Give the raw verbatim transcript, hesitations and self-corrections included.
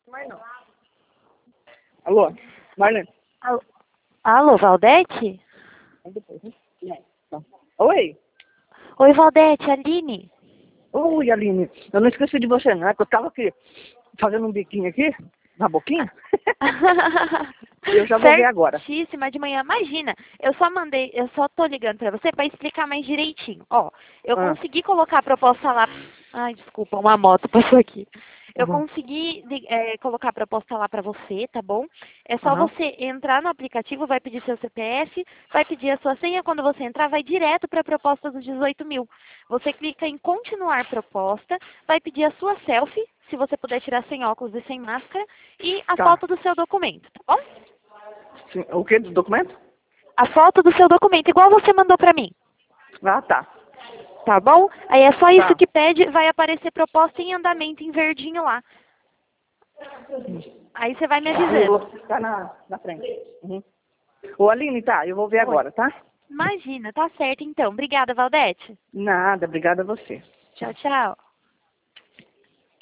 Mas não. Alô, Marlene. Alô, Alô, Valdete? Oi. Oi, Valdete, Aline. Oi, Aline. Eu não esqueci de você, não. É que eu tava aqui fazendo um biquinho aqui, na boquinha. Eu já vou ver agora. Certíssima de manhã. Imagina, eu só mandei, eu só tô ligando pra você pra explicar mais direitinho. Ó, eu Ah. consegui colocar a proposta lá. Ai, desculpa, uma moto passou aqui. Eu Uhum. consegui é, colocar a proposta lá pra você, tá bom? É só Uhum. você entrar no aplicativo, vai pedir seu C P F, vai pedir a sua senha. Quando você entrar, vai direto pra proposta dos dezoito mil. Você clica em continuar proposta, vai pedir a sua selfie, se você puder tirar sem óculos e sem máscara, e a Tá. foto do seu documento, tá bom? Sim. O que do documento? A foto do seu documento, igual você mandou pra mim. Ah, tá. Tá bom? Aí é só isso Tá. que pede, vai aparecer proposta em andamento em verdinho lá. Aí você vai me Eu avisando. vou ficar na, na frente. Uhum. Ô, Aline, tá, eu vou ver Oi. agora, tá? Imagina, tá certo então. Obrigada, Valdete. Nada, obrigada a você. Tchau, tchau.